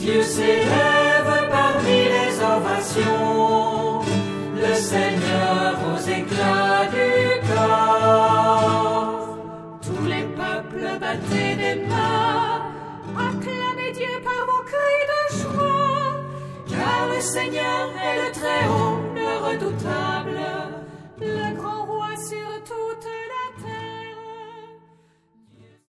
Dieu s'élève parmi les ovations, le Seigneur aux éclats du corps. Tous les peuples battez des mains, acclamez Dieu par vos cris de joie, car le Seigneur est le Très-Haut, le redoutable.